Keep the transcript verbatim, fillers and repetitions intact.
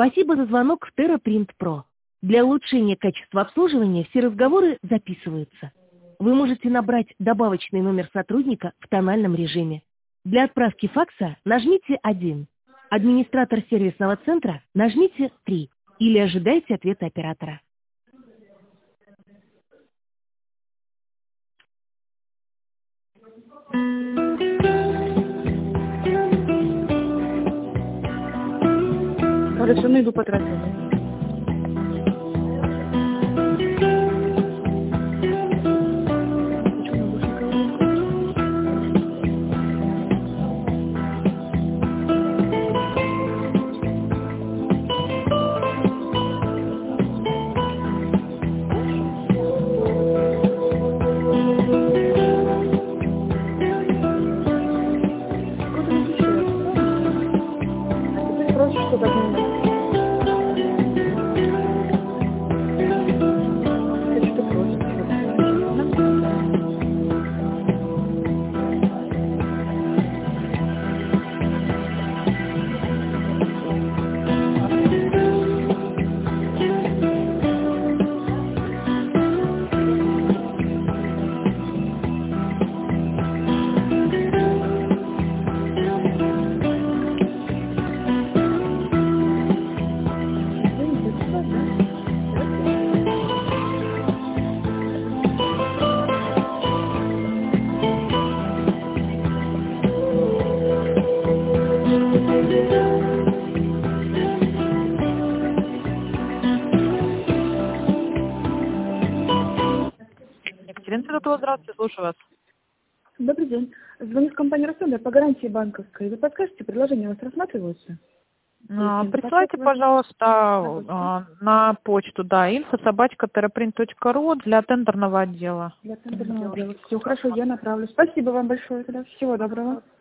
Спасибо за звонок в TerraPrint Pro. Для улучшения качества обслуживания все разговоры записываются. Вы можете набрать добавочный номер сотрудника в тональном режиме. Для отправки факса нажмите один. Администратор сервисного центра нажмите три. Или ожидайте ответа оператора. Хорошо, найду потратить. Здравствуйте, слушаю вас. Добрый день. Звоню с компании «Рассада» по гарантии банковской. Вы подскажете, предложения у вас рассматриваются? А, присылайте, пожалуйста, на почту, да, инфо собачка террапринт точка ру для тендерного отдела. Для тендерного отдела. Все, хорошо, я направлю. Спасибо вам большое. Тогда. Всего доброго.